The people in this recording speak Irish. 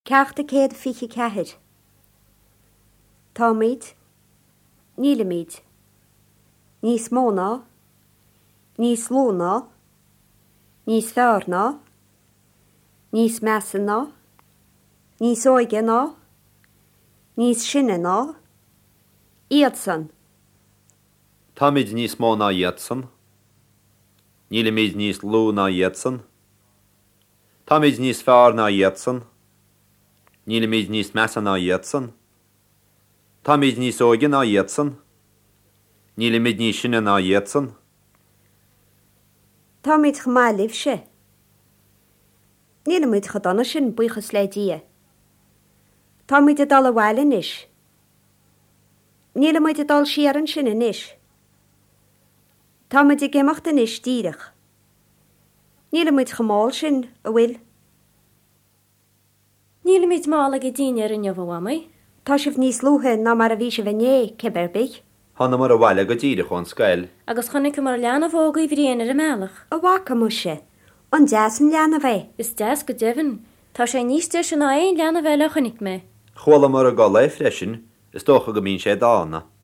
Ceachta céad fiche ceithir. Tá míid, níla míid, níos mó ná, níos lú ná, níos fearr ná, níos measa ná, níos óige ná, níos sinne ná, iad san. Tá míid níos mó ná iad san. Níla míid níos lú ná iad san. Tá míid níos fearr ná iad san. Níla míid níos measa ná iad san. Tá míid níos óige ná iad san. Níla míid níos sinne ná iad san. Tá míid chamáilibh se. Níla míid chadana sin buchas le dia. Tá míid a dal a bhhailin is. Níla míid a dal siaran sin in is. Tá míid a géimeachtain is díirech. Níla míid chamáil sin a bhfuil. Níla míid mála go daine ar an jobhhamai. Tá sibh níos lúthe ná mar a bhí se bhné ceberbig. Hanna mar a bhhaile go díire chun scail. Agus chunig mar leanana bhóga i bhríanaar a meach. A bhacha mu se, an deasan leanana bheith. Is deas go dehan, tá sé níos de sin na éon leanana bheith le chunig me. Chhuala mar a gála freisin, is dócha go mín sé dána.